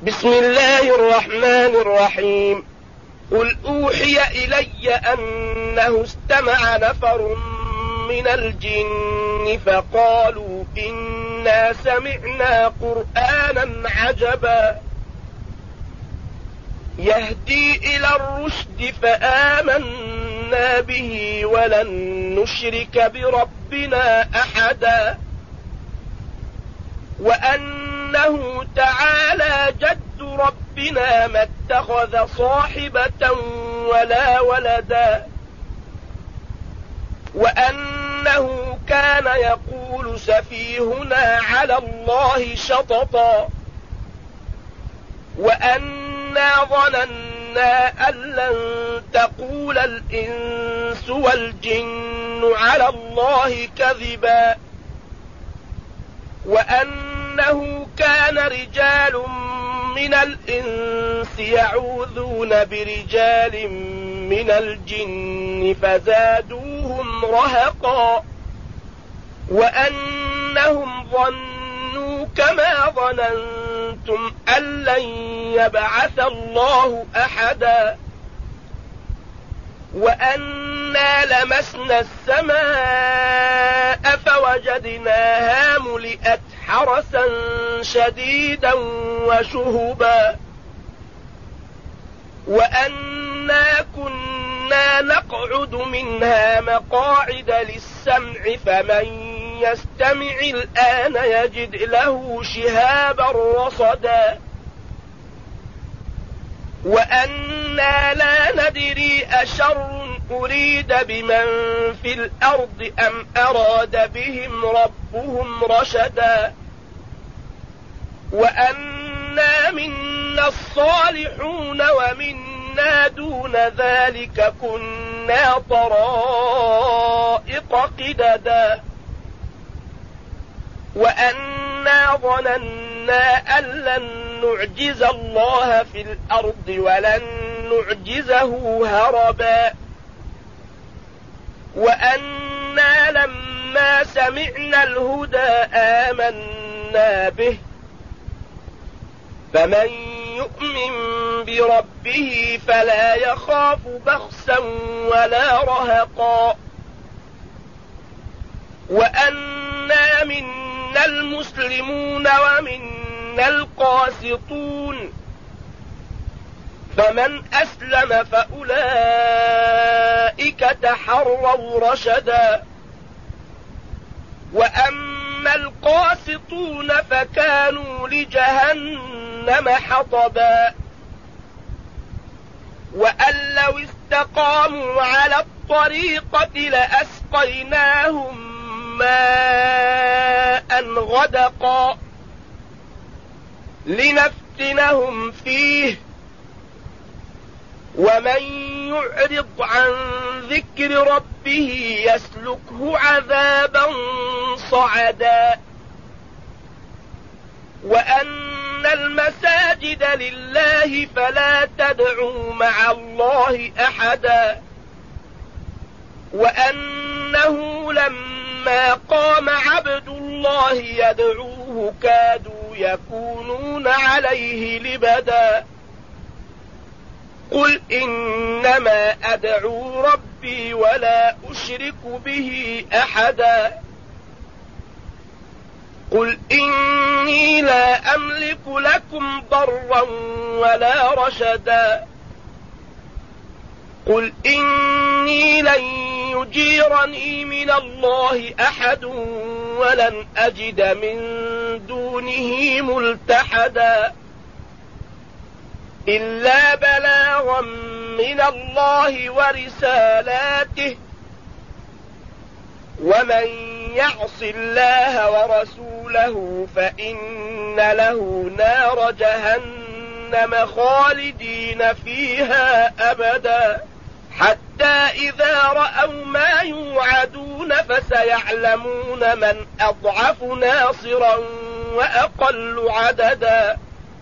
بسم الله الرحمن الرحيم. قل أوحي إلي أنه استمع نفر من الجن فقالوا إنا سمعنا قرآنا عجبا يهدي إلى الرشد فآمنا به ولن نشرك بربنا أحدا وأنه تعالى جد ربنا ما اتخذ صاحبة ولا ولدا وأنه كان يقول سفيهنا على الله شططا وأنا ظننا أن لن تقول الإنس والجن على الله كذبا وأنه كان رجال من الإنس يعوذون برجال من الجن فزادوهم رهقا وأنهم ظنوا كما ظننتم أن لن يبعث الله أحدا وأنا لمسنا السماء فوجدناها ملئت حرسا شديدا وشهبا وأنا كنا نقعد منها مقاعد للسمع فمن يستمع الآن يجد له شهابا رصدا وأنا لا ندري أشر أريد بمن في الأرض أم أراد بهم ربهم رشدا وأنا منا الصالحون ومنا دون ذلك كنا طرائق قددا وأنا ظننا أن لن نعجز الله في الأرض ولن نعجزه هربا وأنا لما سمعنا الهدى آمنا به فمن يؤمن بربه فلا يخاف بخسا ولا رهقا وأنا منا المسلمون ومنا القاسطون فمن أسلم فأولئك تحروا رشدا وأما القاسطون فكانوا لجهنم حطبا وأن لو استقاموا على الطريقة لأسقيناهم ماء غدقا لنفتنهم فيه ومن يعرض عن ذكر ربه يسلكه عذابا صعدا وأن المساجد لله فلا تدعوا مع الله أحدا وأنه لما قام عبد الله يدعوه كادوا يكونون عليه لبدا قل إنما أدعو ربي ولا أشرك به أحدا قل إني لا أملك لكم ضرا ولا رشدا قل إني لن يجيرني من الله أحد ولن أجد من دونه ملتحدا إلا بلاغا من الله ورسالاته ومن يعص الله ورسوله فإن له نار جهنم خالدين فيها أبدا حتى إذا رأوا ما يوعدون فسيعلمون من أضعف ناصرا وأقل عددا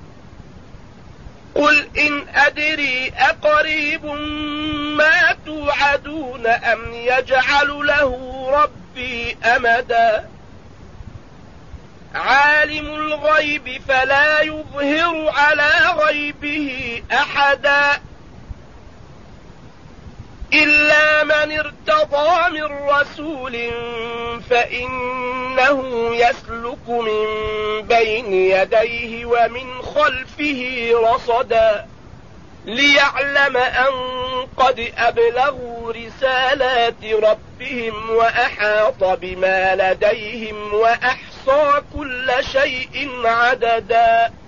قل إن أدري أقريب ما توعدون أم يجعل له ربي أمدا عالم الغيب فلا يظهر على غيبه أحدا إلا من ارتضى من رسول فإنه يسلك من بين يديه ومن خلفه رصدا ليعلم أن قد أبلغوا رسالات ربهم وأحاط بما لديهم وأحصى كل شيء عددا.